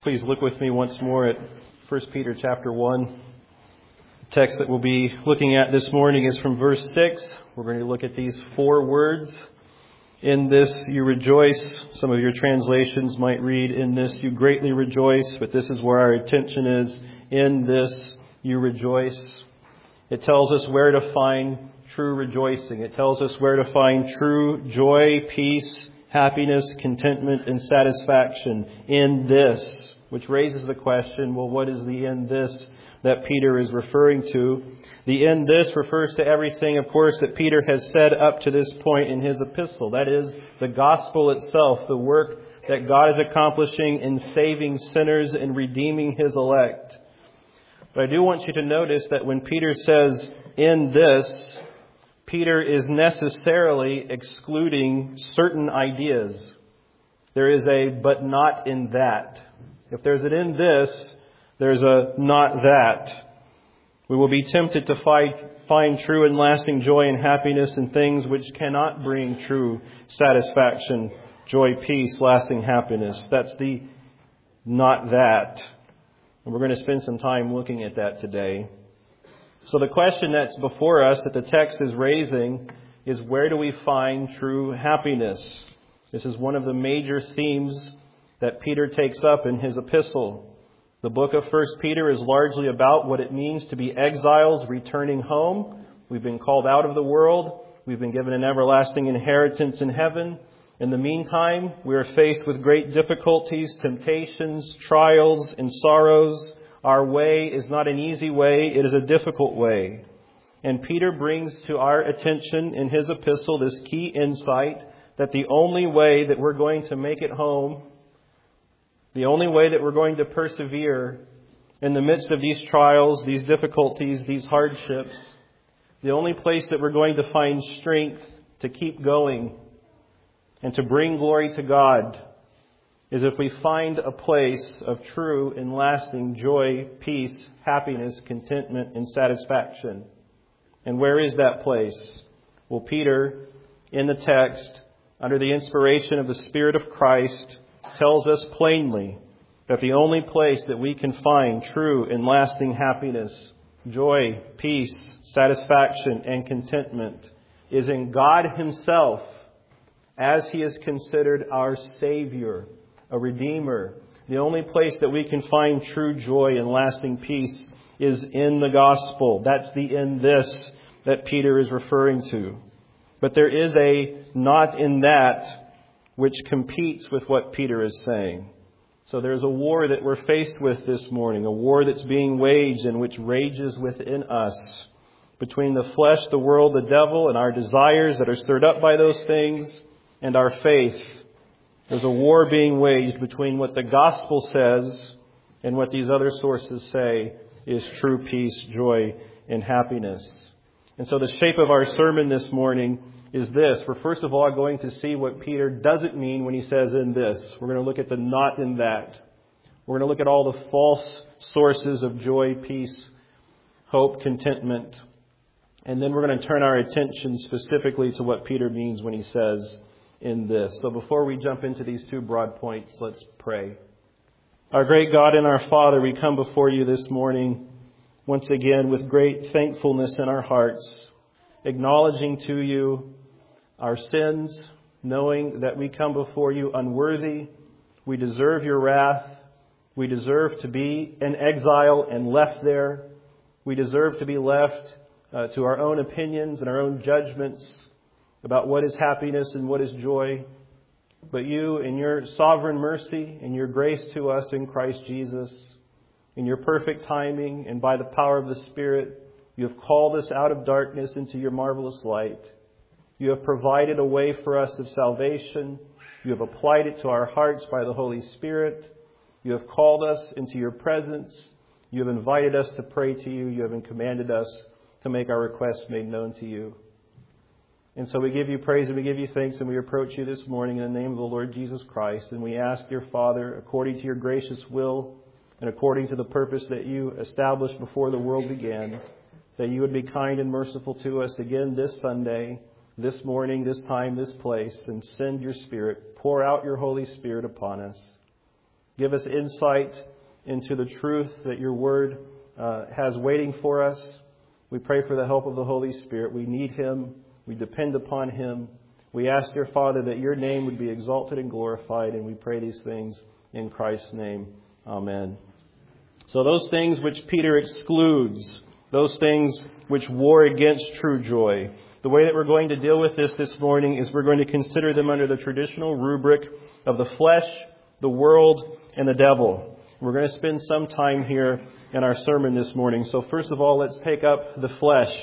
Please look with me once more at 1 Peter chapter 1. The text that we'll be looking at this morning is from verse 6. We're going to look at these four words. In this you rejoice. Some of your translations might read, in this you greatly rejoice, but this is where our attention is. In this you rejoice. It tells us where to find true rejoicing. It tells us where to find true joy, peace, happiness, contentment, and satisfaction in this. Which raises the question, well, what is the in this that Peter is referring to? The in this refers to everything, of course, that Peter has said up to this point in his epistle. That is, the gospel itself, the work that God is accomplishing in saving sinners and redeeming His elect. But I do want you to notice that when Peter says, in this, Peter is necessarily excluding certain ideas. There is a but not in that. If there's an in this, there's a not that. We will be tempted to find true and lasting joy and happiness in things which cannot bring true satisfaction, joy, peace, lasting happiness. That's the not that. And we're going to spend some time looking at that today. So the question that's before us that the text is raising is, where do we find true happiness? This is one of the major themes that Peter takes up in his epistle. The book of 1 Peter is largely about what it means to be exiles returning home. We've been called out of the world. We've been given an everlasting inheritance in heaven. In the meantime, we are faced with great difficulties, temptations, trials, and sorrows. Our way is not an easy way. It is a difficult way. And Peter brings to our attention in his epistle this key insight that the only way that we're going to make it home, the only way that we're going to persevere in the midst of these trials, these difficulties, these hardships, the only place that we're going to find strength to keep going and to bring glory to God is if we find a place of true and lasting joy, peace, happiness, contentment, and satisfaction. And where is that place? Well, Peter, in the text, under the inspiration of the Spirit of Christ, tells us plainly that the only place that we can find true and lasting happiness, joy, peace, satisfaction, and contentment is in God Himself, as He is considered our Savior, a Redeemer. The only place that we can find true joy and lasting peace is in the gospel. That's the in this that Peter is referring to. But there is a not in that which competes with what Peter is saying. So there's a war that we're faced with this morning, a war that's being waged and which rages within us between the flesh, the world, the devil, and our desires that are stirred up by those things and our faith. There's a war being waged between what the gospel says and what these other sources say is true peace, joy, and happiness. And so the shape of our sermon this morning is this. We're first of all going to see what Peter doesn't mean when he says in this. We're going to look at the not in that. We're going to look at all the false sources of joy, peace, hope, contentment. And then we're going to turn our attention specifically to what Peter means when he says in this. So before we jump into these two broad points, let's pray. Our great God and our Father, we come before you this morning once again with great thankfulness in our hearts, acknowledging to you our sins, knowing that we come before you unworthy. We deserve your wrath. We deserve to be in exile and left there. We deserve to be left to our own opinions and our own judgments about what is happiness and what is joy. But you, in your sovereign mercy and your grace to us in Christ Jesus, in your perfect timing and by the power of the Spirit, you have called us out of darkness into your marvelous light. You have provided a way for us of salvation. You have applied it to our hearts by the Holy Spirit. You have called us into your presence. You have invited us to pray to you. You have commanded us to make our requests made known to you. And so we give you praise and we give you thanks, and we approach you this morning in the name of the Lord Jesus Christ. And we ask, dear Father, according to your gracious will and according to the purpose that you established before the world began, that you would be kind and merciful to us again this Sunday, this morning, this time, this place, and send your Spirit. Pour out your Holy Spirit upon us. Give us insight into the truth that your word has waiting for us. We pray for the help of the Holy Spirit. We need Him. We depend upon Him. We ask, dear Father, that your name would be exalted and glorified, and we pray these things in Christ's name. Amen. So those things which Peter excludes, those things which war against true joy, the way that we're going to deal with this morning is we're going to consider them under the traditional rubric of the flesh, the world, and the devil. We're going to spend some time here in our sermon this morning. So first of all, let's take up the flesh.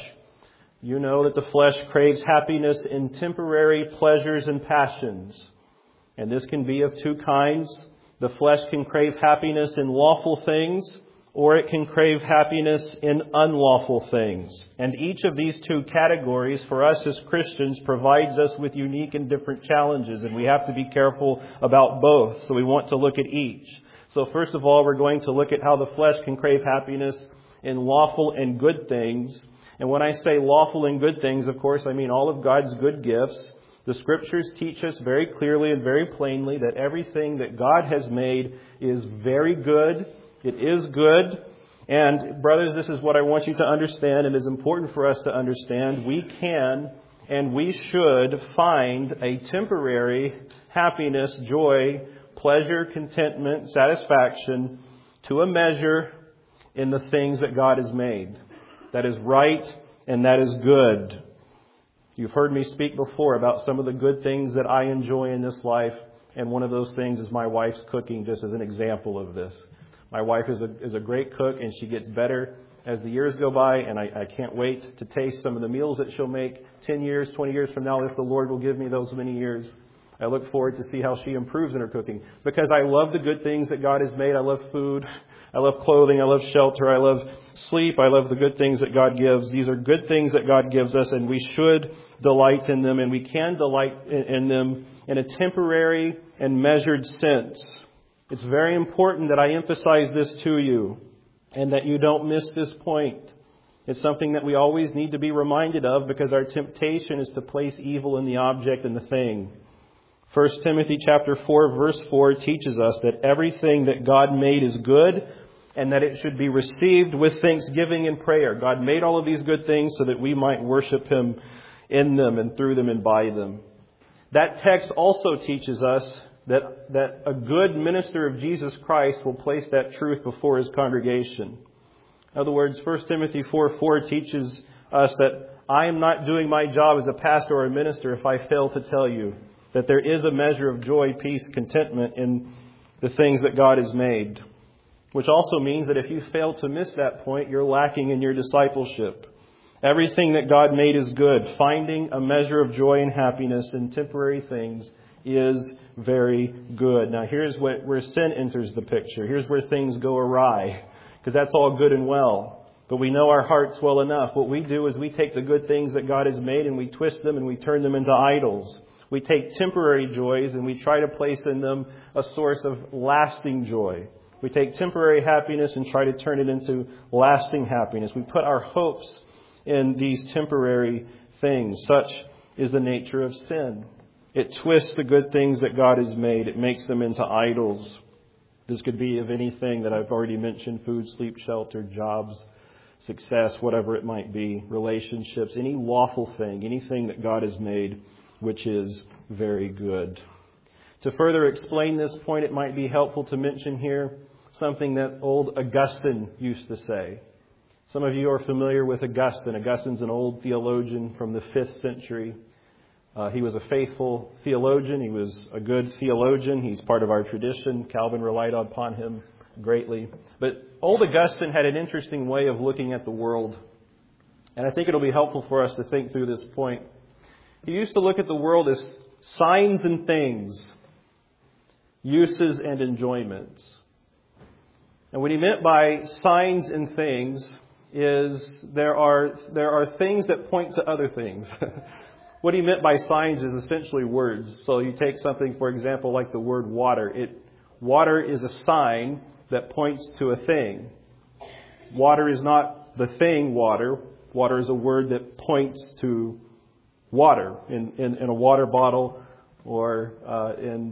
You know that the flesh craves happiness in temporary pleasures and passions. And this can be of two kinds. The flesh can crave happiness in lawful things, or it can crave happiness in unlawful things. And each of these two categories for us as Christians provides us with unique and different challenges, and we have to be careful about both. So we want to look at each. So first of all, we're going to look at how the flesh can crave happiness in lawful and good things. And when I say lawful and good things, of course, I mean all of God's good gifts. The Scriptures teach us very clearly and very plainly that everything that God has made is very good. It is good. And brothers, this is what I want you to understand, and it is important for us to understand. We can and we should find a temporary happiness, joy, pleasure, contentment, satisfaction to a measure in the things that God has made. That is right and that is good. You've heard me speak before about some of the good things that I enjoy in this life, and one of those things is my wife's cooking, just as an example of this. My wife is a great cook, and she gets better as the years go by, and I can't wait to taste some of the meals that she'll make 10 years, 20 years from now, if the Lord will give me those many years. I look forward to see how she improves in her cooking, because I love the good things that God has made. I love food. I love clothing. I love shelter. I love sleep. I love the good things that God gives. These are good things that God gives us, and we should delight in them, and we can delight in them in a temporary and measured sense. It's very important that I emphasize this to you and that you don't miss this point. It's something that we always need to be reminded of, because our temptation is to place evil in the object and the thing. 1 Timothy chapter 4 verse 4 teaches us that everything that God made is good, and that it should be received with thanksgiving and prayer. God made all of these good things so that we might worship Him in them and through them and by them. That text also teaches us that a good minister of Jesus Christ will place that truth before his congregation. In other words, 1 Timothy 4:4 teaches us that I am not doing my job as a pastor or a minister if I fail to tell you that there is a measure of joy, peace, contentment in the things that God has made. Which also means that if you fail to miss that point, you're lacking in your discipleship. Everything that God made is good. Finding a measure of joy and happiness in temporary things is very good. Now here's where sin enters the picture. Here's where things go awry, because that's all good and well. But we know our hearts well enough. What we do is we take the good things that God has made and we twist them and we turn them into idols. We take temporary joys and we try to place in them a source of lasting joy. We take temporary happiness and try to turn it into lasting happiness. We put our hopes in these temporary things. Such is the nature of sin. It twists the good things that God has made. It makes them into idols. This could be of anything that I've already mentioned: food, sleep, shelter, jobs, success, whatever it might be, relationships, any lawful thing, anything that God has made, which is very good. To further explain this point, it might be helpful to mention here something that old Augustine used to say. Some of you are familiar with Augustine. Augustine's an old theologian from the 5th century. He was a faithful theologian. He was a good theologian. He's part of our tradition. Calvin relied upon him greatly. But old Augustine had an interesting way of looking at the world. And I think it'll be helpful for us to think through this point. He used to look at the world as signs and things, uses and enjoyments. And what he meant by signs and things is there are things that point to other things. What he meant by signs is essentially words. So you take something, for example, like the word water. Water is a sign that points to a thing. Water is not the thing water. Water is a word that points to water in a water bottle or in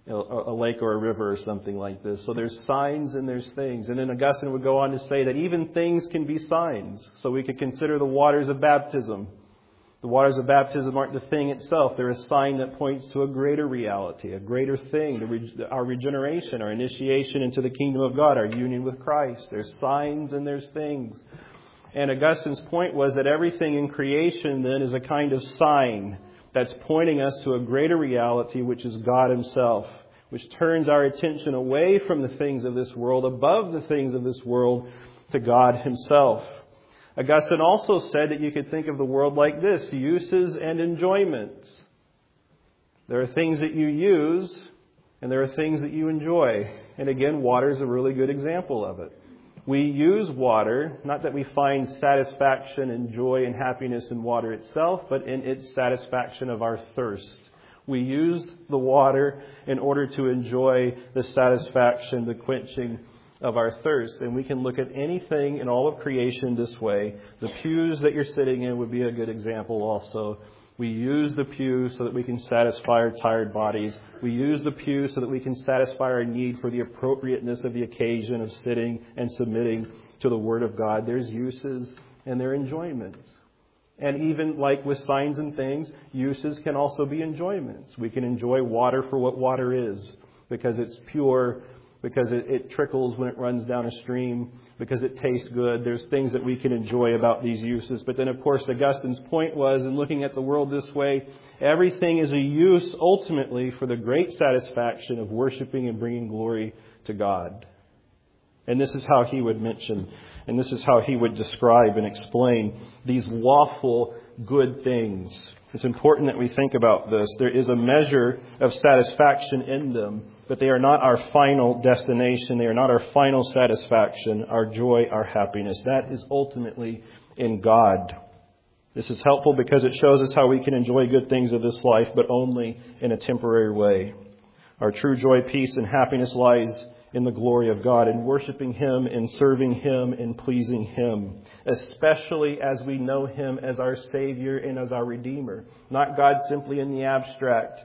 a lake or a river or something like this. So there's signs and there's things. And then Augustine would go on to say that even things can be signs. So we could consider the waters of baptism. The waters of baptism aren't the thing itself. They're a sign that points to a greater reality, a greater thing, our regeneration, our initiation into the kingdom of God, our union with Christ. There's signs and there's things. And Augustine's point was that everything in creation then is a kind of sign that's pointing us to a greater reality, which is God Himself, which turns our attention away from the things of this world, above the things of this world, to God Himself. Augustine also said that you could think of the world like this: uses and enjoyments. There are things that you use, and there are things that you enjoy. And again, water is a really good example of it. We use water, not that we find satisfaction and joy and happiness in water itself, but in its satisfaction of our thirst. We use the water in order to enjoy the satisfaction, the quenching of our thirst. And we can look at anything in all of creation this way. The pews that you're sitting in would be a good example also. We use the pew so that we can satisfy our tired bodies. We use the pew so that we can satisfy our need for the appropriateness of the occasion of sitting and submitting to the Word of God. There's uses and there are enjoyments. And even like with signs and things, uses can also be enjoyments. We can enjoy water for what water is, because it's pure, because it trickles when it runs down a stream, because it tastes good. There's things that we can enjoy about these uses. But then, of course, Augustine's point was, in looking at the world this way, everything is a use ultimately for the great satisfaction of worshiping and bringing glory to God. And this is how he would mention, and this is how he would describe and explain these lawful good things. It's important that we think about this. There is a measure of satisfaction in them, but they are not our final destination. They are not our final satisfaction, our joy, our happiness. That is ultimately in God. This is helpful because it shows us how we can enjoy good things of this life, but only in a temporary way. Our true joy, peace, and happiness lies in the glory of God, in worshiping Him, in serving Him, in pleasing Him, especially as we know Him as our Savior and as our Redeemer. Not God simply in the abstract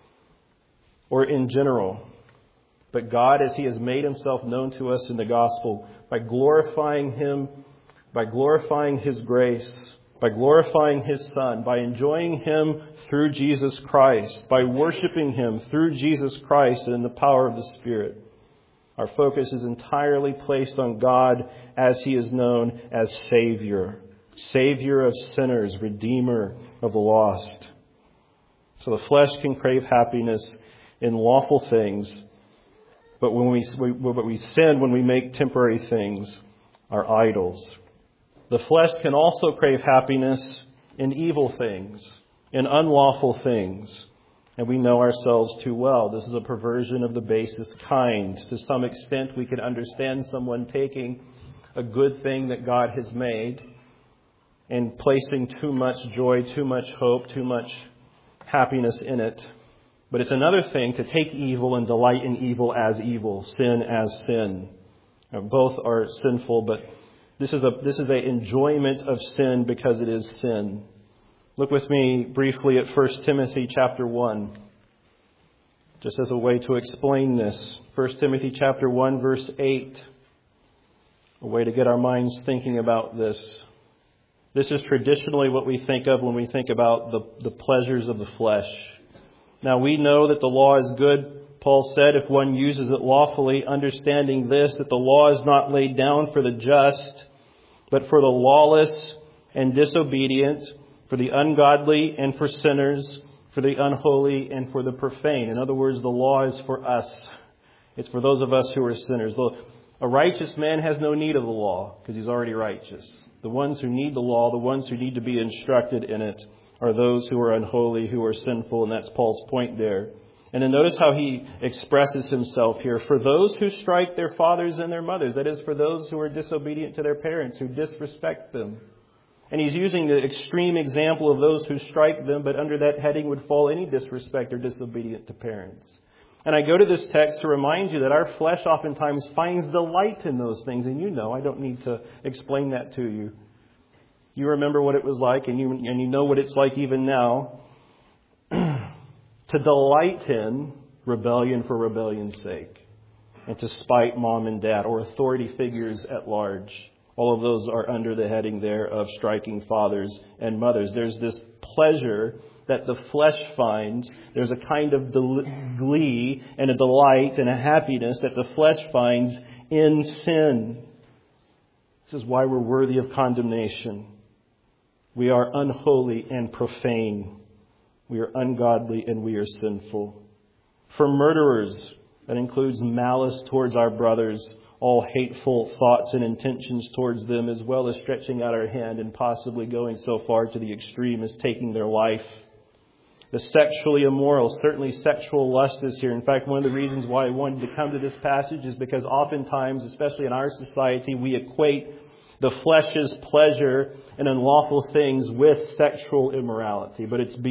or in general, but God as He has made Himself known to us in the gospel, by glorifying Him, by glorifying His grace, by glorifying His Son, by enjoying Him through Jesus Christ, by worshiping Him through Jesus Christ and in the power of the Spirit. Our focus is entirely placed on God as He is known as Savior. Savior of sinners, Redeemer of the lost. So the flesh can crave happiness in lawful things, but when we sin when we make temporary things our idols. The flesh can also crave happiness in evil things, in unlawful things. And we know ourselves too well. This is a perversion of the basest kind. To some extent, we can understand someone taking a good thing that God has made and placing too much joy, too much hope, too much happiness in it. But it's another thing to take evil and delight in evil as evil, sin as sin. Now, both are sinful, but this is a enjoyment of sin because it is sin. Look with me briefly at 1 Timothy chapter 1, just as a way to explain this. 1 Timothy chapter 1, verse 8, a way to get our minds thinking about this. This is traditionally what we think of when we think about the pleasures of the flesh. Now, we know that the law is good, Paul said, if one uses it lawfully, understanding this, that the law is not laid down for the just, but for the lawless and disobedient, for the ungodly and for sinners, for the unholy and for the profane. In other words, the law is for us. It's for those of us who are sinners. A righteous man has no need of the law because he's already righteous. The ones who need the law, the ones who need to be instructed in it, are those who are unholy, who are sinful, and that's Paul's point there. And then notice how he expresses himself here. For those who strike their fathers and their mothers, that is, for those who are disobedient to their parents, who disrespect them. And he's using the extreme example of those who strike them, but under that heading would fall any disrespect or disobedient to parents. And I go to this text to remind you that our flesh oftentimes finds delight in those things. And you know, I don't need to explain that to you. You remember what it was like, and you know what it's like even now. To delight in rebellion for rebellion's sake, and to spite mom and dad or authority figures at large. All of those are under the heading there of striking fathers and mothers. There's this pleasure that the flesh finds. There's a kind of glee and a delight and a happiness that the flesh finds in sin. This is why we're worthy of condemnation. We are unholy and profane. We are ungodly and we are sinful. For murderers, that includes malice towards our brothers, all hateful thoughts and intentions towards them, as well as stretching out our hand and possibly going so far to the extreme as taking their life. The sexually immoral, certainly sexual lust is here. In fact, one of the reasons why I wanted to come to this passage is because oftentimes, especially in our society, we equate the flesh's pleasure and unlawful things with sexual immorality. But it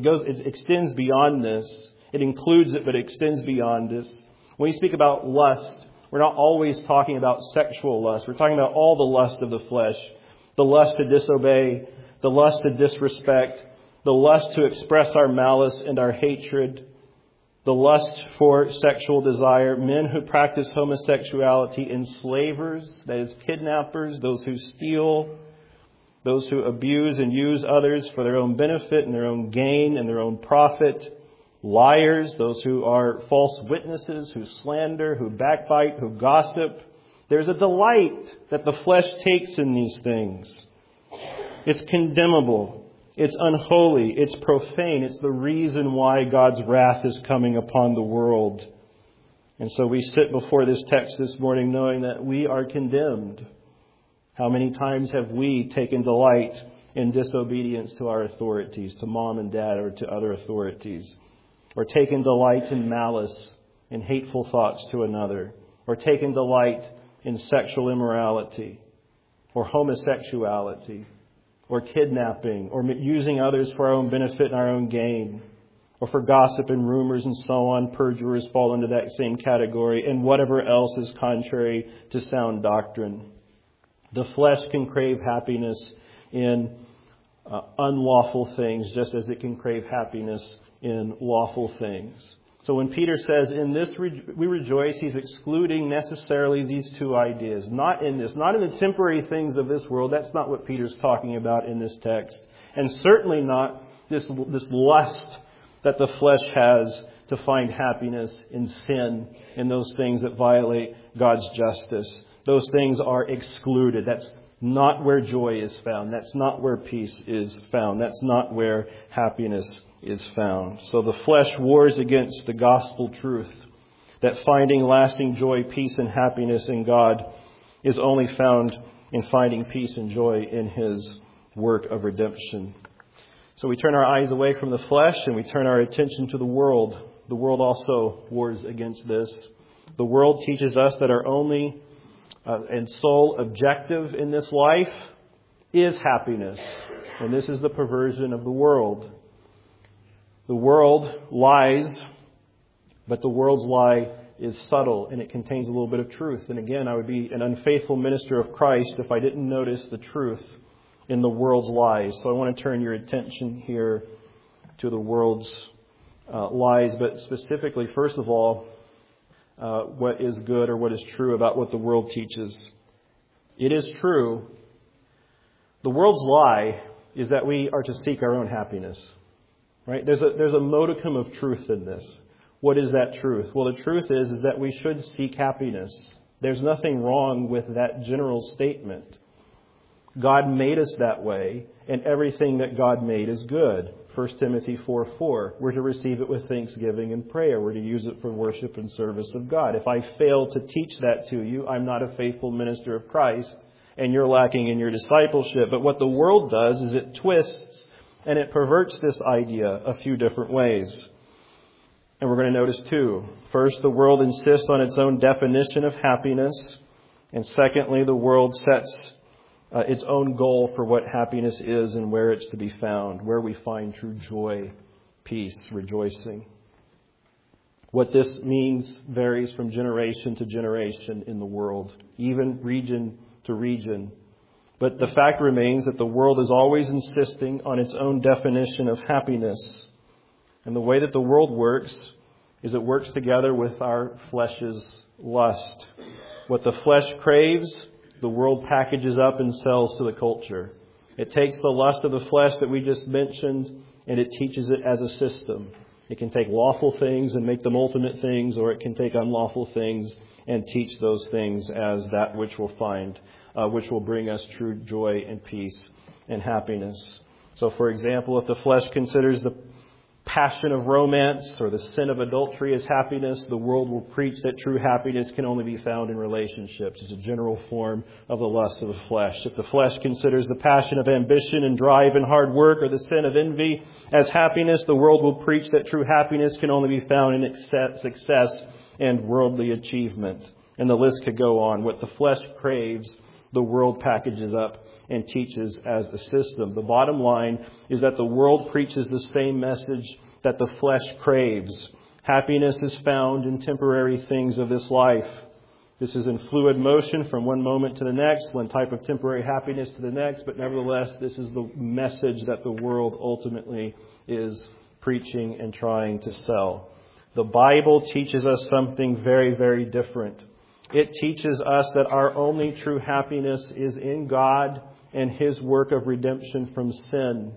extends beyond this. It includes it, but it extends beyond this. When we speak about lust, we're not always talking about sexual lust. We're talking about all the lust of the flesh. The lust to disobey, the lust to disrespect, the lust to express our malice and our hatred, the lust for sexual desire, men who practice homosexuality, enslavers, that is kidnappers, those who steal, those who abuse and use others for their own benefit and their own gain and their own profit, liars, those who are false witnesses, who slander, who backbite, who gossip. There's a delight that the flesh takes in these things. It's condemnable. It's unholy. It's profane. It's the reason why God's wrath is coming upon the world. And so we sit before this text this morning knowing that we are condemned. How many times have we taken delight in disobedience to our authorities, to mom and dad or to other authorities? Or taken delight in malice, in hateful thoughts to another? Or taken delight in sexual immorality or homosexuality? Or kidnapping, or using others for our own benefit and our own gain, or for gossip and rumors and so on. Perjurers fall into that same category, and whatever else is contrary to sound doctrine. The flesh can crave happiness in unlawful things, just as it can crave happiness in lawful things. So when Peter says, in this we rejoice, he's excluding necessarily these two ideas. Not in the temporary things of this world. That's not what Peter's talking about in this text. And certainly not this lust that the flesh has to find happiness in sin, in those things that violate God's justice. Those things are excluded. That's not where joy is found. That's not where peace is found. That's not where happiness is found. So the flesh wars against the gospel truth that finding lasting joy, peace, and happiness in God is only found in finding peace and joy in His work of redemption. So we turn our eyes away from the flesh and we turn our attention to the world. The world also wars against this. The world teaches us that our only and sole objective in this life is happiness. And this is the perversion of the world. The world lies, but the world's lie is subtle and it contains a little bit of truth. And again, I would be an unfaithful minister of Christ if I didn't notice the truth in the world's lies. So I want to turn your attention here to the world's lies, but specifically, first of all, what is good or what is true about what the world teaches. It is true. The world's lie is that we are to seek our own happiness. Right? There's a modicum of truth in this. What is that truth? Well, the truth is that we should seek happiness. There's nothing wrong with that general statement. God made us that way, and everything that God made is good. 1 Timothy 4:4. We're to receive it with thanksgiving and prayer. We're to use it for worship and service of God. If I fail to teach that to you, I'm not a faithful minister of Christ, and you're lacking in your discipleship. But what the world does is it twists and it perverts this idea a few different ways. And we're going to notice two. First, the world insists on its own definition of happiness. And secondly, the world sets its own goal for what happiness is and where it's to be found, where we find true joy, peace, rejoicing. What this means varies from generation to generation in the world, even region to region. But the fact remains that the world is always insisting on its own definition of happiness. And the way that the world works is it works together with our flesh's lust. What the flesh craves, the world packages up and sells to the culture. It takes the lust of the flesh that we just mentioned and it teaches it as a system. It can take lawful things and make them ultimate things, or it can take unlawful things and teach those things as that which which will bring us true joy and peace and happiness. So, for example, if the flesh considers the passion of romance or the sin of adultery as happiness, the world will preach that true happiness can only be found in relationships. It's a general form of the lust of the flesh. If the flesh considers the passion of ambition and drive and hard work or the sin of envy as happiness, the world will preach that true happiness can only be found in success and worldly achievement. And the list could go on. What the flesh craves, the world packages up and teaches as a system. The bottom line is that the world preaches the same message that the flesh craves. Happiness is found in temporary things of this life. This is in fluid motion from one moment to the next, one type of temporary happiness to the next, but nevertheless, this is the message that the world ultimately is preaching and trying to sell. The Bible teaches us something very, very different. It teaches us that our only true happiness is in God and His work of redemption from sin.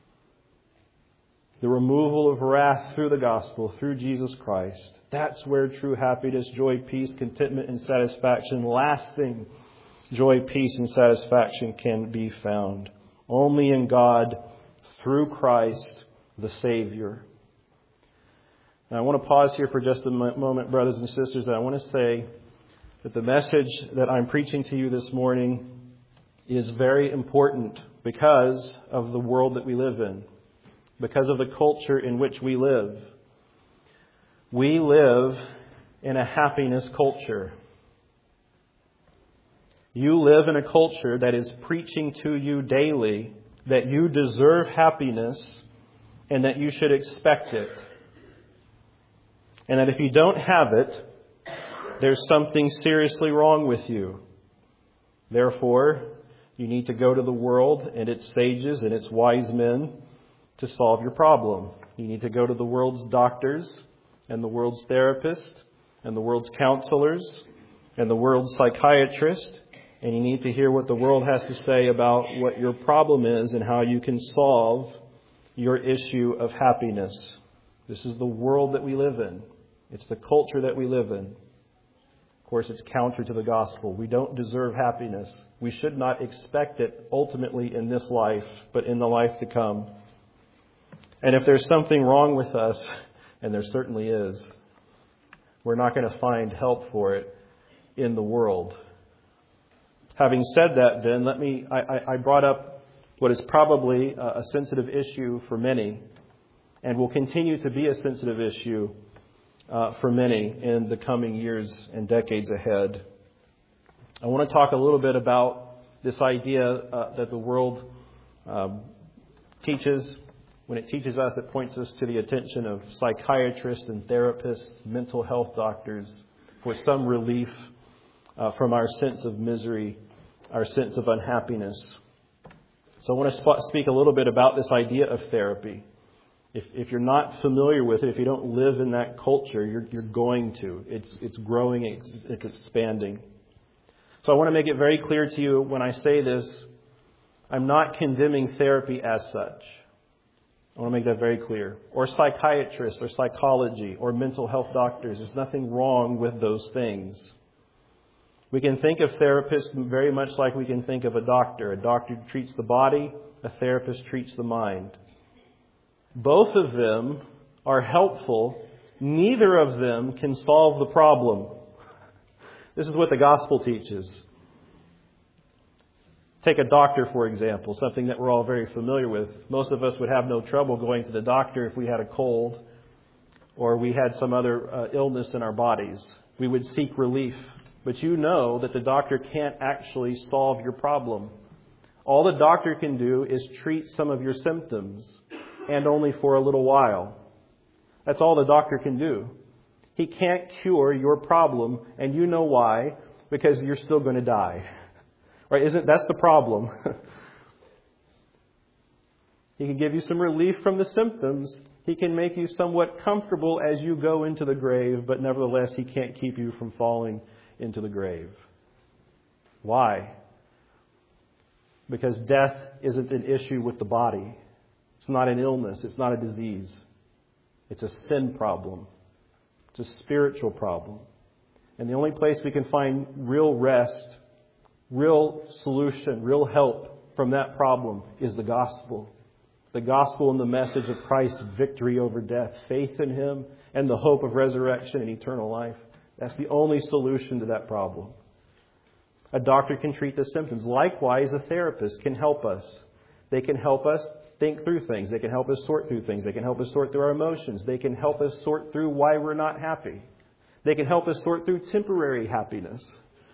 The removal of wrath through the gospel, through Jesus Christ. That's where true happiness, joy, peace, contentment, and satisfaction, lasting joy, peace, and satisfaction can be found. Only in God, through Christ, the Savior. Now, I want to pause here for just a moment, brothers and sisters, and I want to say that the message that I'm preaching to you this morning is very important because of the world that we live in, because of the culture in which we live. We live in a happiness culture. You live in a culture that is preaching to you daily that you deserve happiness and that you should expect it. And that if you don't have it, there's something seriously wrong with you. Therefore, you need to go to the world and its sages and its wise men to solve your problem. You need to go to the world's doctors and the world's therapists and the world's counselors and the world's psychiatrists. And you need to hear what the world has to say about what your problem is and how you can solve your issue of happiness. This is the world that we live in. It's the culture that we live in. Of course, it's counter to the gospel. We don't deserve happiness. We should not expect it ultimately in this life, but in the life to come. And if there's something wrong with us, and there certainly is, we're not going to find help for it in the world. Having said that, then, I brought up what is probably a sensitive issue for many, and will continue to be a sensitive issue for many in the coming years and decades ahead. I want to talk a little bit about this idea that the world teaches. When it teaches us, it points us to the attention of psychiatrists and therapists, mental health doctors, for some relief from our sense of misery, our sense of unhappiness. So I want to speak a little bit about this idea of therapy. If you're not familiar with it, if you don't live in that culture, you're going to. It's growing, it's expanding. So I want to make it very clear to you when I say this, I'm not condemning therapy as such. I want to make that very clear. Or psychiatrists, or psychology, or mental health doctors. There's nothing wrong with those things. We can think of therapists very much like we can think of a doctor. A doctor treats the body, a therapist treats the mind. Both of them are helpful. Neither of them can solve the problem. This is what the gospel teaches. Take a doctor, for example, something that we're all very familiar with. Most of us would have no trouble going to the doctor if we had a cold or we had some other illness in our bodies. We would seek relief. But you know that the doctor can't actually solve your problem. All the doctor can do is treat some of your symptoms, and only for a little while. That's all the doctor can do. He can't cure your problem, and you know why? Because you're still going to die. Right? That's the problem. He can give you some relief from the symptoms, He can make you somewhat comfortable as you go into the grave, but nevertheless, He can't keep you from falling into the grave. Why? Because death isn't an issue with the body. It's not an illness. It's not a disease. It's a sin problem. It's a spiritual problem. And the only place we can find real rest, real solution, real help from that problem is the gospel. The gospel and the message of Christ's victory over death, faith in Him, and the hope of resurrection and eternal life. That's the only solution to that problem. A doctor can treat the symptoms. Likewise, a therapist can help us. They can help us think through things. They can help us sort through things. They can help us sort through our emotions. They can help us sort through why we're not happy. They can help us sort through temporary happiness.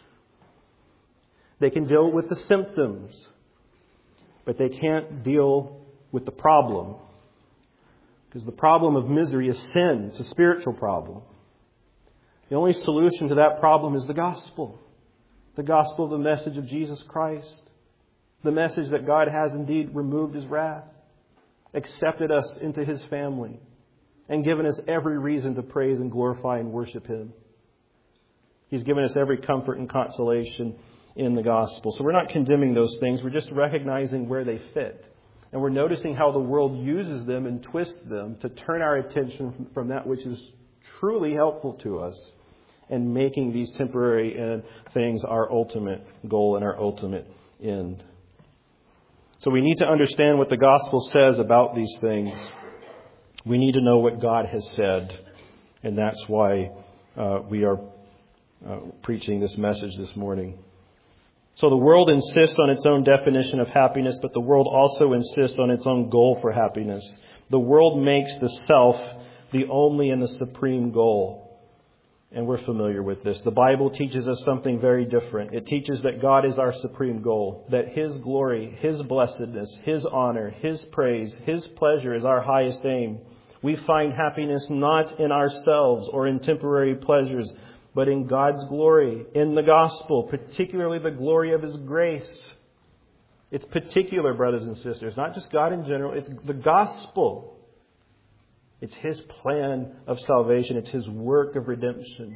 They can deal with the symptoms, but they can't deal with the problem. Because the problem of misery is sin. It's a spiritual problem. The only solution to that problem is the gospel. The gospel of the message of Jesus Christ. The message that God has indeed removed His wrath, accepted us into His family, and given us every reason to praise and glorify and worship Him. He's given us every comfort and consolation in the gospel. So we're not condemning those things. We're just recognizing where they fit. And we're noticing how the world uses them and twists them to turn our attention from that which is truly helpful to us, and making these temporary things our ultimate goal and our ultimate end. So we need to understand what the gospel says about these things. We need to know what God has said. And that's why we are preaching this message this morning. So the world insists on its own definition of happiness, but the world also insists on its own goal for happiness. The world makes the self the only and the supreme goal. And we're familiar with this. The Bible teaches us something very different. It teaches that God is our supreme goal, that His glory, His blessedness, His honor, His praise, His pleasure is our highest aim. We find happiness not in ourselves or in temporary pleasures, but in God's glory, in the gospel, particularly the glory of His grace. It's particular, brothers and sisters, not just God in general. It's the gospel. It's His plan of salvation. It's His work of redemption.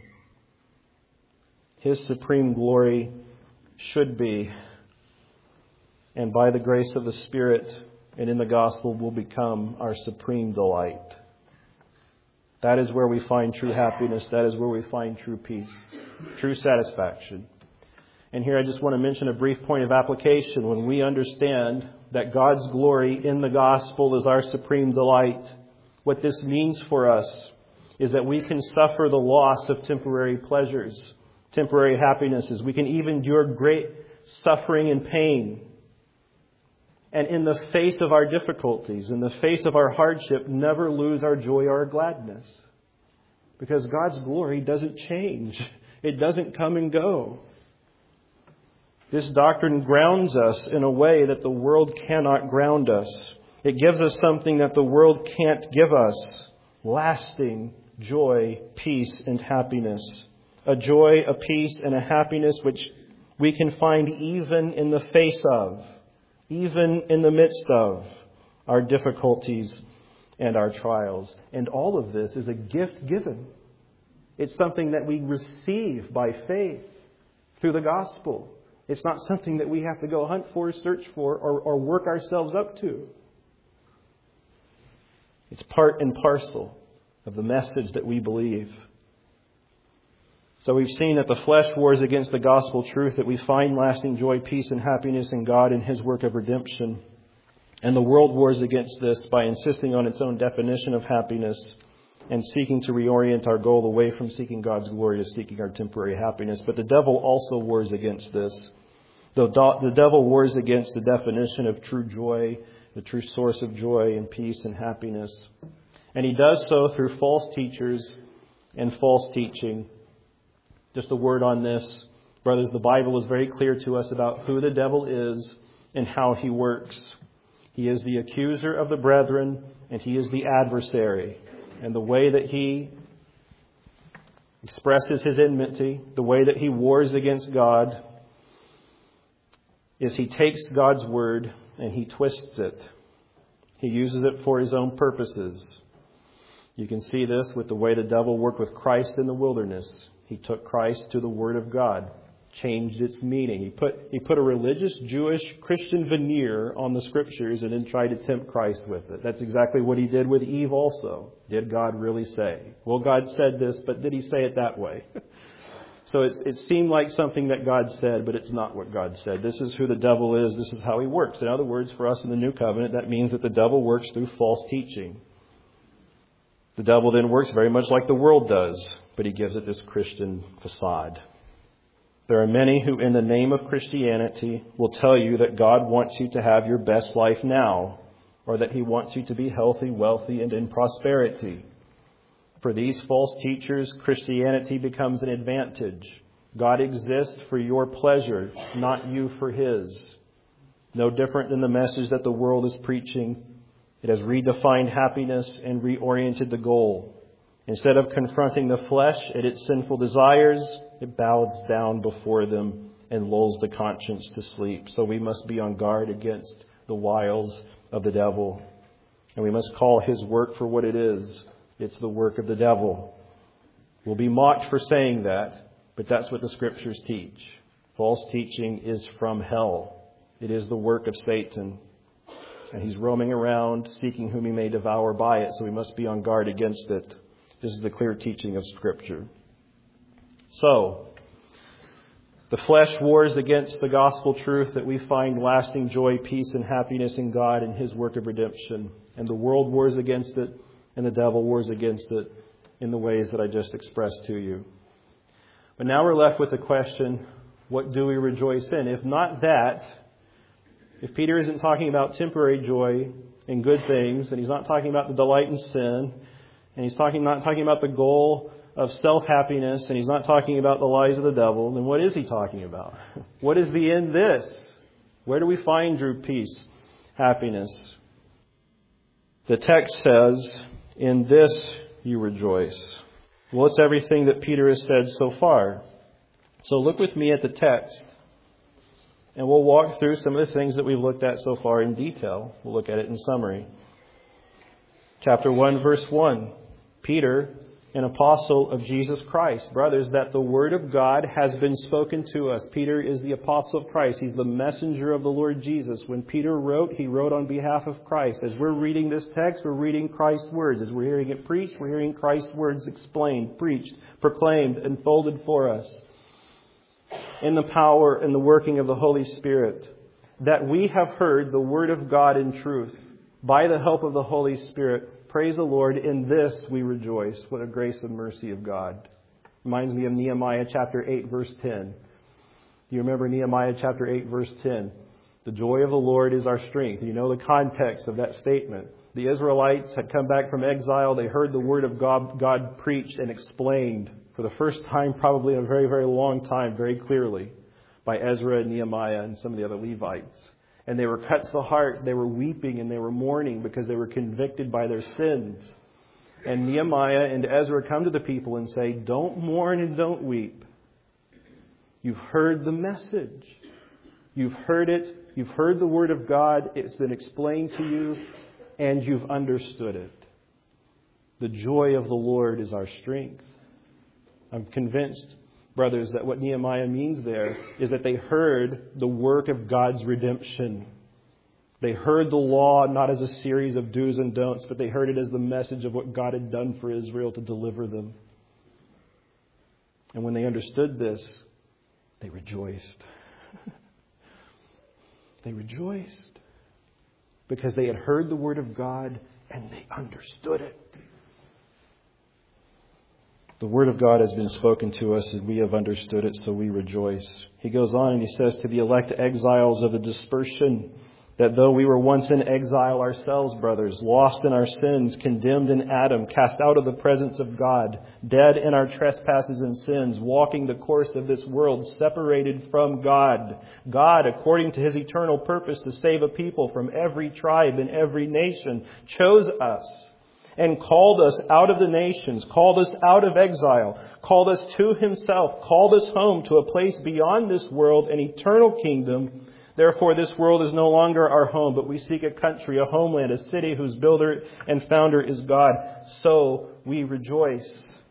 His supreme glory should be, and by the grace of the Spirit and in the gospel will become our supreme delight. That is where we find true happiness. That is where we find true peace, true satisfaction. And here I just want to mention a brief point of application. When we understand that God's glory in the gospel is our supreme delight, what this means for us is that we can suffer the loss of temporary pleasures, temporary happinesses. We can even endure great suffering and pain. And in the face of our difficulties, in the face of our hardship, never lose our joy or our gladness. Because God's glory doesn't change. It doesn't come and go. This doctrine grounds us in a way that the world cannot ground us. It gives us something that the world can't give us. Lasting joy, peace, and happiness. A joy, a peace, and a happiness which we can find even in the face of, even in the midst of our difficulties and our trials. And all of this is a gift given. It's something that we receive by faith through the gospel. It's not something that we have to go hunt for, search for, or work ourselves up to. It's part and parcel of the message that we believe. So we've seen that the flesh wars against the gospel truth, that we find lasting joy, peace, and happiness in God and His work of redemption. And the world wars against this by insisting on its own definition of happiness and seeking to reorient our goal away from seeking God's glory to seeking our temporary happiness. But the devil also wars against this. The devil wars against the definition of true joy, the true source of joy and peace and happiness. And he does so through false teachers and false teaching. Just a word on this. Brothers, the Bible is very clear to us about who the devil is and how he works. He is the accuser of the brethren, and he is the adversary. And the way that he expresses his enmity, the way that he wars against God, is he takes God's word and he twists it. He uses it for his own purposes. You can see this with the way the devil worked with Christ in the wilderness. He took Christ to the Word of God, changed its meaning. He put a religious, Jewish, Christian veneer on the Scriptures and then tried to tempt Christ with it. That's exactly what he did with Eve also. Did God really say? Well, God said this, but did he say it that way? So it seemed like something that God said, but it's not what God said. This is who the devil is. This is how he works. In other words, for us in the New Covenant, that means that the devil works through false teaching. The devil then works very much like the world does, but he gives it this Christian facade. There are many who, in the name of Christianity, will tell you that God wants you to have your best life now, or that he wants you to be healthy, wealthy, and in prosperity. For these false teachers, Christianity becomes an advantage. God exists for your pleasure, not you for his. No different than the message that the world is preaching. It has redefined happiness and reoriented the goal. Instead of confronting the flesh and its sinful desires, it bows down before them and lulls the conscience to sleep. So we must be on guard against the wiles of the devil. And we must call his work for what it is. It's the work of the devil. We'll be mocked for saying that, but that's what the Scriptures teach. False teaching is from hell. It is the work of Satan. And he's roaming around seeking whom he may devour by it, so we must be on guard against it. This is the clear teaching of Scripture. So, the flesh wars against the gospel truth that we find lasting joy, peace, and happiness in God and his work of redemption. And the world wars against it, and the devil wars against it in the ways that I just expressed to you. But now we're left with the question, what do we rejoice in? If not that, if Peter isn't talking about temporary joy in good things, and he's not talking about the delight in sin, and he's not talking about the goal of self-happiness, and he's not talking about the lies of the devil, then what is he talking about? What is the end this? Where do we find true peace, happiness? The text says, in this you rejoice. Well, it's everything that Peter has said so far. So look with me at the text, and we'll walk through some of the things that we've looked at so far in detail. We'll look at it in summary. Chapter 1, verse 1. Peter, an apostle of Jesus Christ. Brothers, that the word of God has been spoken to us. Peter is the apostle of Christ. He's the messenger of the Lord Jesus. When Peter wrote, he wrote on behalf of Christ. As we're reading this text, we're reading Christ's words. As we're hearing it preached, we're hearing Christ's words explained, preached, proclaimed, unfolded for us. In the power and the working of the Holy Spirit, that we have heard the word of God in truth by the help of the Holy Spirit. Praise the Lord, in this we rejoice. What a grace and mercy of God. Reminds me of Nehemiah chapter 8, verse 10. Do you remember Nehemiah chapter 8, verse 10? The joy of the Lord is our strength. You know the context of that statement. The Israelites had come back from exile. They heard the word of God preached and explained for the first time probably in a very, very long time, very clearly, by Ezra and Nehemiah and some of the other Levites. And they were cut to the heart. They were weeping and they were mourning because they were convicted by their sins. And Nehemiah and Ezra come to the people and say, don't mourn and don't weep. You've heard the message. You've heard it. You've heard the word of God. It's been explained to you and you've understood it. The joy of the Lord is our strength. I'm convinced, brothers, that what Nehemiah means there is that they heard the work of God's redemption. They heard the law not as a series of do's and don'ts, but they heard it as the message of what God had done for Israel to deliver them. And when they understood this, they rejoiced. They rejoiced because they had heard the word of God and they understood it. The word of God has been spoken to us and we have understood it, so we rejoice. He goes on and he says to the elect exiles of the dispersion, that though we were once in exile ourselves, brothers, lost in our sins, condemned in Adam, cast out of the presence of God, dead in our trespasses and sins, walking the course of this world, separated from God. God, according to his eternal purpose to save a people from every tribe and every nation, chose us and called us out of the nations, called us out of exile, called us to himself, called us home to a place beyond this world, an eternal kingdom Therefore, this world is no longer our home, but we seek a country, a homeland, a city whose builder and founder is God. So we rejoice.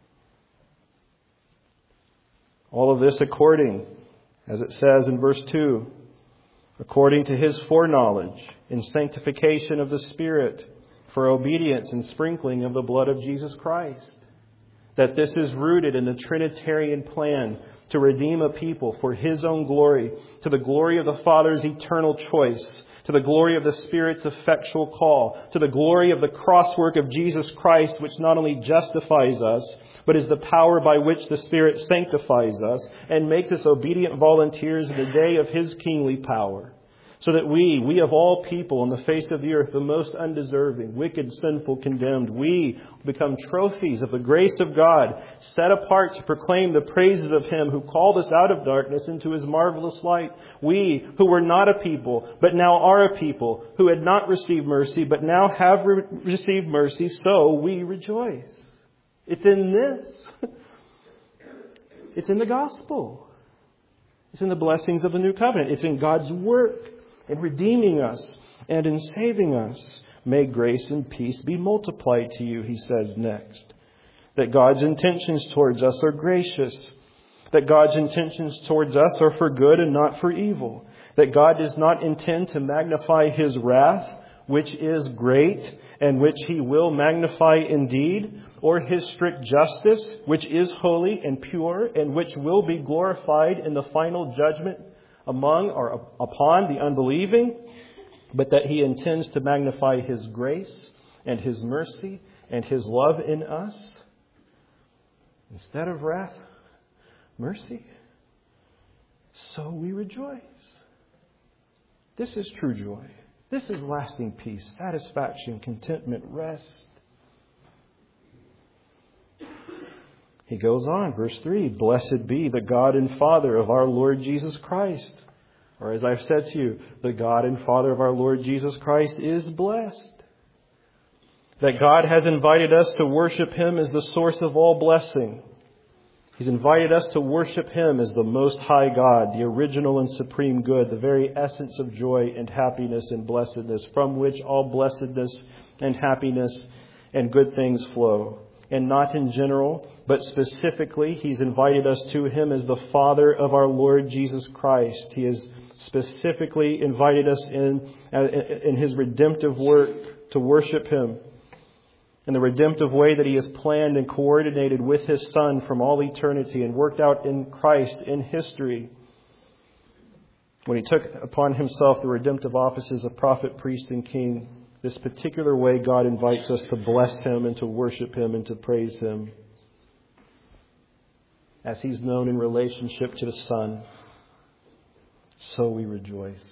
All of this according, as it says in verse 2, according to His foreknowledge in sanctification of the Spirit for obedience and sprinkling of the blood of Jesus Christ. That this is rooted in the Trinitarian plan to redeem a people for His own glory, to the glory of the Father's eternal choice, to the glory of the Spirit's effectual call, to the glory of the crosswork of Jesus Christ, which not only justifies us, but is the power by which the Spirit sanctifies us and makes us obedient volunteers in the day of His kingly power. So that we of all people on the face of the earth, the most undeserving, wicked, sinful, condemned, we become trophies of the grace of God, set apart to proclaim the praises of Him who called us out of darkness into His marvelous light. We who were not a people, but now are a people, who had not received mercy, but now have received mercy, so we rejoice. It's in this. It's in the gospel. It's in the blessings of the new covenant. It's in God's work in redeeming us and in saving us. May grace and peace be multiplied to you, he says next. That God's intentions towards us are gracious. That God's intentions towards us are for good and not for evil. That God does not intend to magnify His wrath, which is great and which He will magnify indeed, or His strict justice, which is holy and pure and which will be glorified in the final judgment among or upon the unbelieving, but that He intends to magnify His grace and His mercy and His love in us. Instead of wrath, mercy. So we rejoice. This is true joy. This is lasting peace, satisfaction, contentment, rest. He goes on, verse 3, blessed be the God and Father of our Lord Jesus Christ. Or as I've said to you, the God and Father of our Lord Jesus Christ is blessed. That God has invited us to worship Him as the source of all blessing. He's invited us to worship Him as the Most High God, the original and supreme good, the very essence of joy and happiness and blessedness, from which all blessedness and happiness and good things flow. And not in general, but specifically, He's invited us to Him as the Father of our Lord Jesus Christ. He has specifically invited us in His redemptive work to worship Him in the redemptive way that He has planned and coordinated with His Son from all eternity and worked out in Christ in history. When He took upon Himself the redemptive offices of prophet, priest, and king, this particular way God invites us to bless Him and to worship Him and to praise Him as He's known in relationship to the Son. So we rejoice.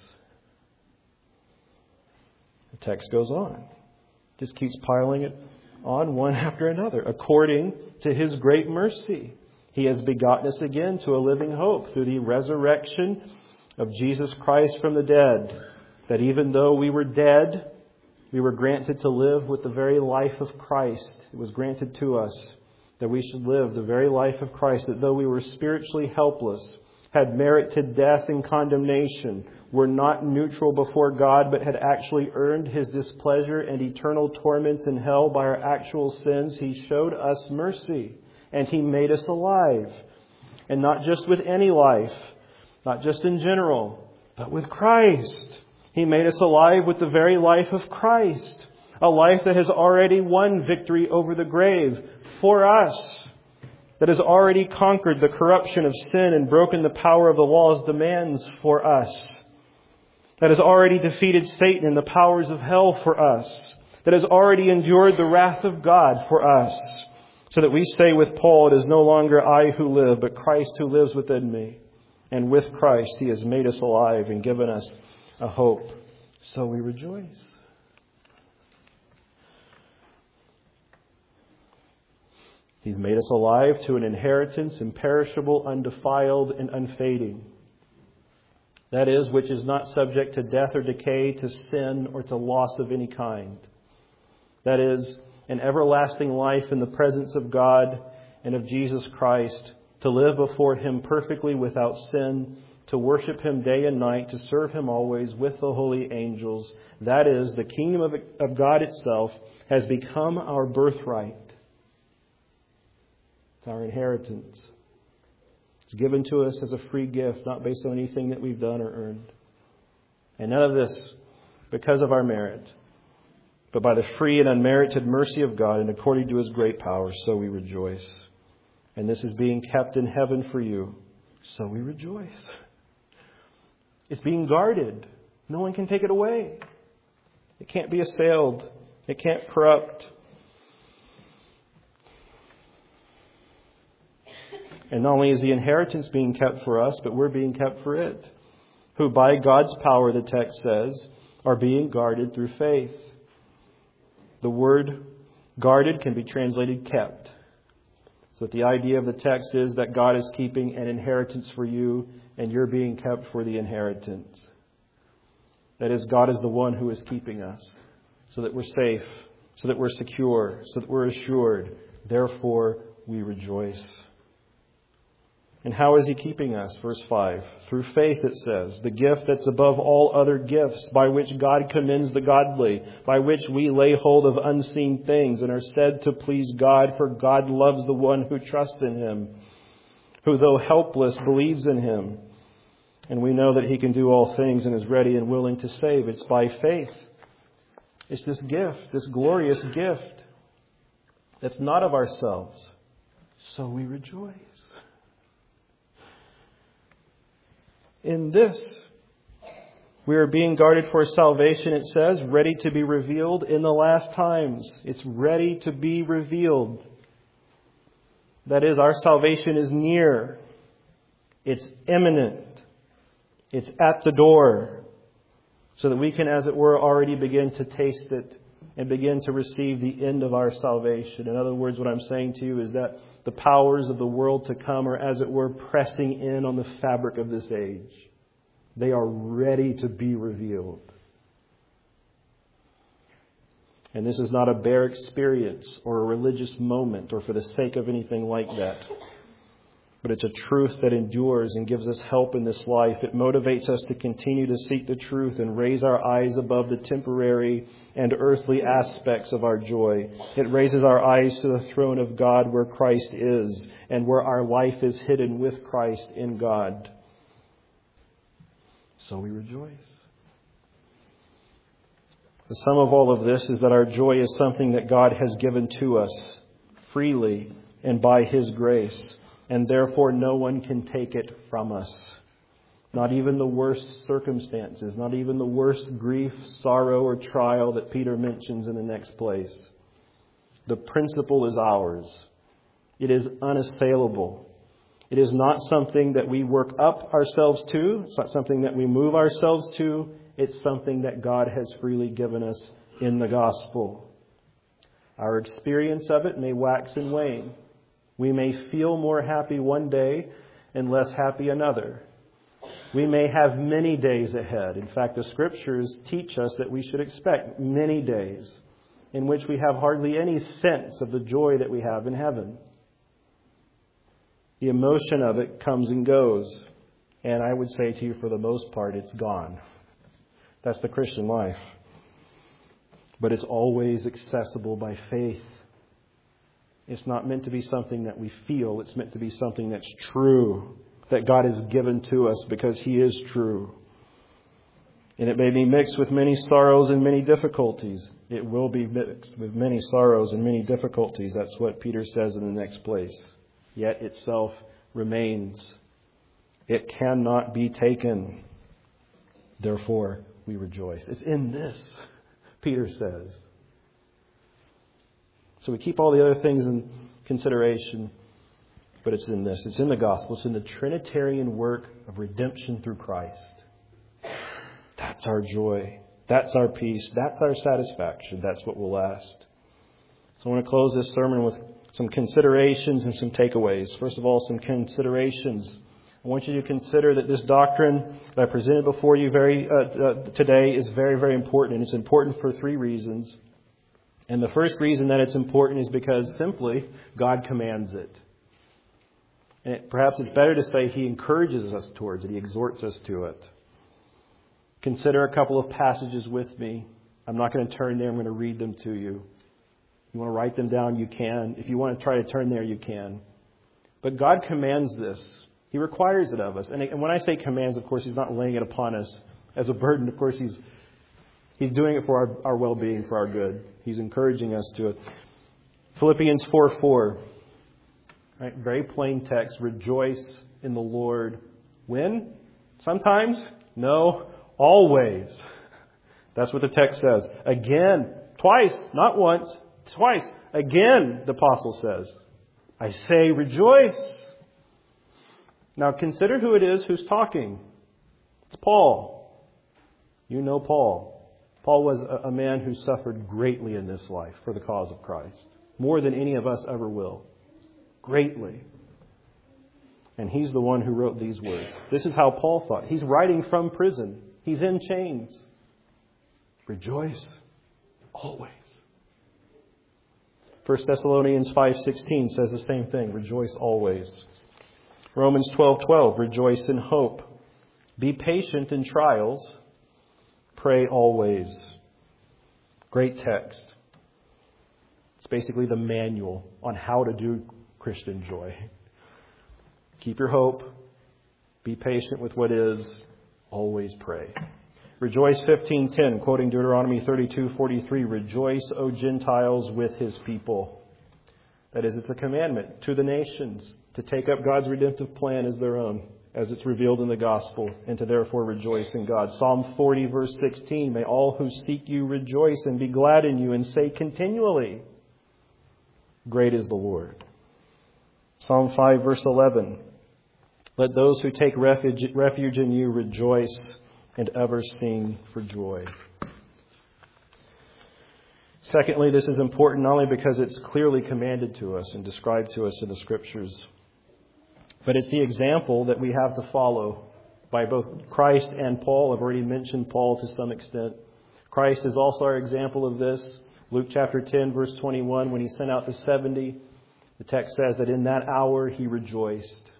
The text goes on. Just keeps piling it on one after another. According to His great mercy, He has begotten us again to a living hope through the resurrection of Jesus Christ from the dead. That even though we were dead, we were granted to live with the very life of Christ. It was granted to us that we should live the very life of Christ. That though we were spiritually helpless, had merited death and condemnation, were not neutral before God, but had actually earned His displeasure and eternal torments in hell by our actual sins, He showed us mercy and He made us alive. And not just with any life, not just in general, but with Christ. He made us alive with the very life of Christ. A life that has already won victory over the grave for us. That has already conquered the corruption of sin and broken the power of the law's demands for us. That has already defeated Satan and the powers of hell for us. That has already endured the wrath of God for us. So that we say with Paul, it is no longer I who live, but Christ who lives within me. And with Christ He has made us alive and given us a hope. So we rejoice. He's made us alive to an inheritance imperishable, undefiled, and unfading. That is, which is not subject to death or decay, to sin, or to loss of any kind. That is, an everlasting life in the presence of God and of Jesus Christ, to live before Him perfectly without sin to worship Him day and night, to serve Him always with the holy angels. That is, the kingdom of God itself has become our birthright. It's our inheritance. It's given to us as a free gift, not based on anything that we've done or earned. And none of this because of our merit, but by the free and unmerited mercy of God, and according to His great power, so we rejoice. And this is being kept in heaven for you, so we rejoice. It's being guarded. No one can take it away. It can't be assailed. It can't corrupt. And not only is the inheritance being kept for us, but we're being kept for it, who by God's power, the text says, are being guarded through faith. The word guarded can be translated kept. So the idea of the text is that God is keeping an inheritance for you, and you're being kept for the inheritance. That is, God is the one who is keeping us, so that we're safe, so that we're secure, so that we're assured. Therefore, we rejoice. And how is He keeping us? Verse 5. Through faith, it says, the gift that's above all other gifts, by which God commends the godly, by which we lay hold of unseen things and are said to please God, for God loves the one who trusts in Him, who though helpless believes in Him. And we know that He can do all things and is ready and willing to save. It's by faith. It's this gift, this glorious gift that's not of ourselves. So we rejoice. In this, we are being guarded for salvation, it says, ready to be revealed in the last times. It's ready to be revealed. That is, our salvation is near. It's imminent. It's at the door. So that we can, as it were, already begin to taste it and begin to receive the end of our salvation. In other words, what I'm saying to you is that the powers of the world to come are, as it were, pressing in on the fabric of this age. They are ready to be revealed. And this is not a bare experience or a religious moment or for the sake of anything like that. But it's a truth that endures and gives us help in this life. It motivates us to continue to seek the truth and raise our eyes above the temporary and earthly aspects of our joy. It raises our eyes to the throne of God where Christ is and where our life is hidden with Christ in God. So we rejoice. The sum of all of this is that our joy is something that God has given to us freely and by His grace. And therefore no one can take it from us. Not even the worst circumstances, not even the worst grief, sorrow, or trial that Peter mentions in the next place. The principle is ours. It is unassailable. It is not something that we work up ourselves to. It's not something that we move ourselves to. It's something that God has freely given us in the gospel. Our experience of it may wax and wane. We may feel more happy one day and less happy another. We may have many days ahead. In fact, the Scriptures teach us that we should expect many days in which we have hardly any sense of the joy that we have in heaven. The emotion of it comes and goes. And I would say to you, for the most part, it's gone. That's the Christian life. But it's always accessible by faith. It's not meant to be something that we feel. It's meant to be something that's true, that God has given to us because He is true. And it may be mixed with many sorrows and many difficulties. It will be mixed with many sorrows and many difficulties. That's what Peter says in the next place. Yet itself remains. It cannot be taken. Therefore, we rejoice. It's in this, Peter says. So we keep all the other things in consideration, but it's in this. It's in the gospel. It's in the Trinitarian work of redemption through Christ. That's our joy. That's our peace. That's our satisfaction. That's what will last. So I want to close this sermon with some considerations and some takeaways. First of all, some considerations. I want you to consider that this doctrine that I presented before you today is very, very important. And it's important for three reasons. And the first reason that it's important is because simply God commands it. And perhaps it's better to say He encourages us towards it. He exhorts us to it. Consider a couple of passages with me. I'm not going to turn there. I'm going to read them to you. If you want to write them down, you can. If you want to try to turn there, you can. But God commands this. He requires it of us. And when I say commands, of course, He's not laying it upon us as a burden. Of course, He's doing it for our well-being, for our good. He's encouraging us to it. Philippians 4:4. Right? Very plain text. Rejoice in the Lord. When? Sometimes? No. Always. That's what the text says. Again. Twice. Not once. Twice. Again, the apostle says. I say rejoice. Now consider who it is who's talking. It's Paul. You know Paul. Paul was a man who suffered greatly in this life for the cause of Christ. More than any of us ever will. Greatly. And he's the one who wrote these words. This is how Paul thought. He's writing from prison. He's in chains. Rejoice always. 1 Thessalonians 5:16 says the same thing. Rejoice always. Romans 12:12. Rejoice in hope. Be patient in trials. Pray always. Great text. It's basically the manual on how to do Christian joy. Keep your hope. Be patient with what is. Always pray. Rejoice 15:10, quoting Deuteronomy 32:43. Rejoice, O Gentiles, with His people. That is, it's a commandment to the nations to take up God's redemptive plan as their own, as it's revealed in the gospel, and to therefore rejoice in God. Psalm 40, verse 16. May all who seek you rejoice and be glad in you, and say continually, great is the Lord. Psalm 5, verse 11. Let those who take refuge in you rejoice and ever sing for joy. Secondly, this is important not only because it's clearly commanded to us and described to us in the Scriptures, but it's the example that we have to follow by both Christ and Paul. I've already mentioned Paul to some extent. Christ is also our example of this. Luke chapter 10, verse 21, when He sent out the 70, the text says that in that hour He rejoiced.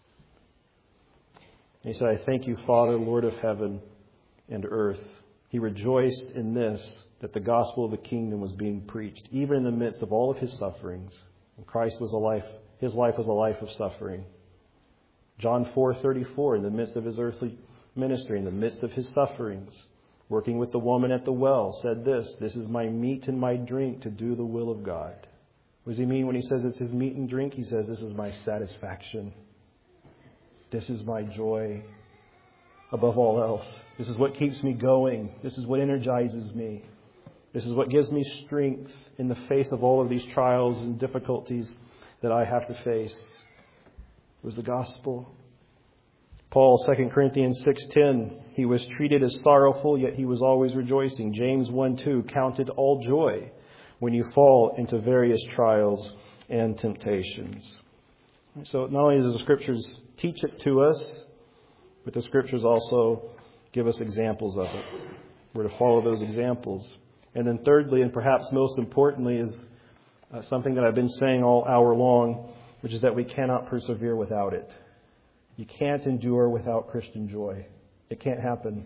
And He said, I thank you, Father, Lord of heaven and earth. He rejoiced in this, that the gospel of the kingdom was being preached, even in the midst of all of His sufferings. And Christ was His life was a life of suffering. John 4:34, in the midst of His earthly ministry, in the midst of His sufferings, working with the woman at the well, said this is my meat and my drink to do the will of God. What does He mean when He says it's His meat and drink? He says this is my satisfaction. This is my joy above all else. This is what keeps me going. This is what energizes me. This is what gives me strength in the face of all of these trials and difficulties that I have to face. It was the gospel. Paul, 2 Corinthians 6:10, he was treated as sorrowful, yet he was always rejoicing. James 1:2, counted all joy when you fall into various trials and temptations. So not only does the Scriptures teach it to us, but the Scriptures also give us examples of it. We're to follow those examples. And then thirdly, and perhaps most importantly, is something that I've been saying all hour long, which is that we cannot persevere without it. You can't endure without Christian joy. It can't happen.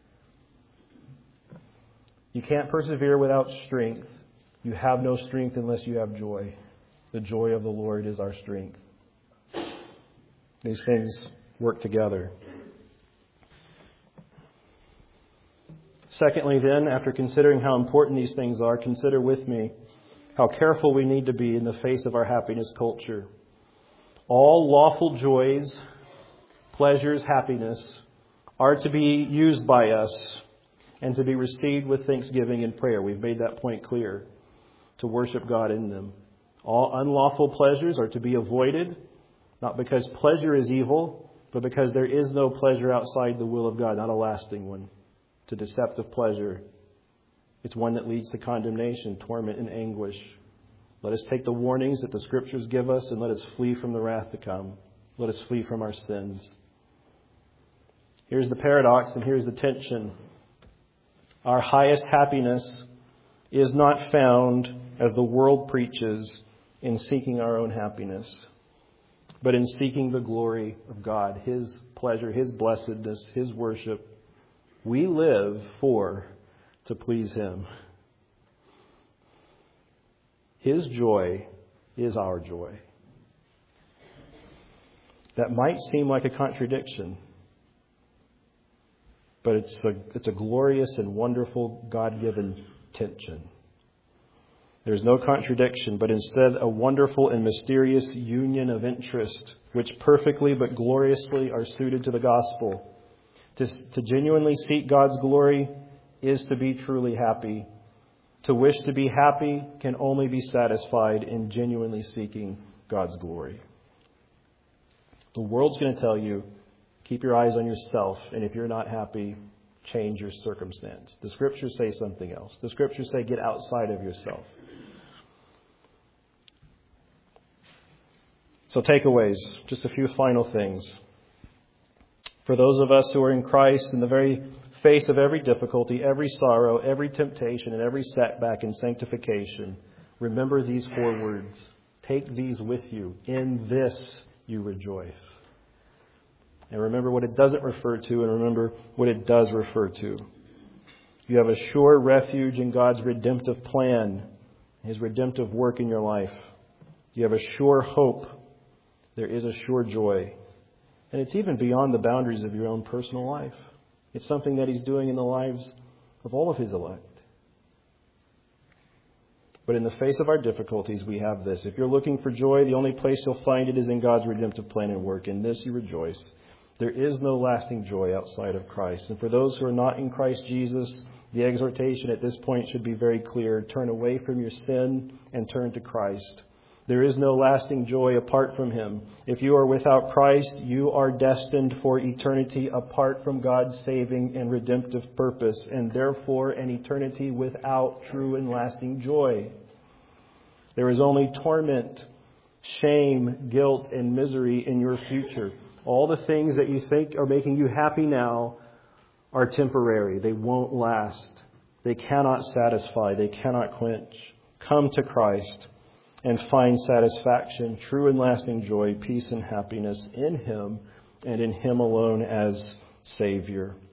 You can't persevere without strength. You have no strength unless you have joy. The joy of the Lord is our strength. These things work together. Secondly, then, after considering how important these things are, consider with me how careful we need to be in the face of our happiness culture. All lawful joys, pleasures, happiness are to be used by us and to be received with thanksgiving and prayer. We've made that point clear, to worship God in them. All unlawful pleasures are to be avoided, not because pleasure is evil, but because there is no pleasure outside the will of God, not a lasting one. It's a deceptive pleasure. It's one that leads to condemnation, torment, and anguish. Let us take the warnings that the Scriptures give us and let us flee from the wrath to come. Let us flee from our sins. Here's the paradox and here's the tension. Our highest happiness is not found, as the world preaches, in seeking our own happiness. but in seeking the glory of God, His pleasure, His blessedness, His worship. We live to please Him. His joy is our joy. That might seem like a contradiction, but it's a glorious and wonderful God-given tension. There's no contradiction, but instead a wonderful and mysterious union of interest, which perfectly but gloriously are suited to the gospel. To genuinely seek God's glory is to be truly happy. To wish to be happy can only be satisfied in genuinely seeking God's glory. The world's going to tell you, keep your eyes on yourself, and if you're not happy, change your circumstance. The Scriptures say something else. The Scriptures say get outside of yourself. So takeaways, just a few final things. For those of us who are in Christ, in the very face of every difficulty, every sorrow, every temptation, and every setback in sanctification, remember these 4 words. Take these with you. In this you rejoice. And remember what it doesn't refer to, and remember what it does refer to. You have a sure refuge in God's redemptive plan, His redemptive work in your life. You have a sure hope. There is a sure joy. And it's even beyond the boundaries of your own personal life. It's something that He's doing in the lives of all of His elect. But in the face of our difficulties, we have this. If you're looking for joy, the only place you'll find it is in God's redemptive plan and work. In this you rejoice. There is no lasting joy outside of Christ. And for those who are not in Christ Jesus, the exhortation at this point should be very clear. Turn away from your sin and turn to Christ. There is no lasting joy apart from Him. If you are without Christ, you are destined for eternity apart from God's saving and redemptive purpose, and therefore an eternity without true and lasting joy. There is only torment, shame, guilt, and misery in your future. All the things that you think are making you happy now are temporary. They won't last. They cannot satisfy. They cannot quench. Come to Christ and find satisfaction, true and lasting joy, peace and happiness in Him and in Him alone as Savior.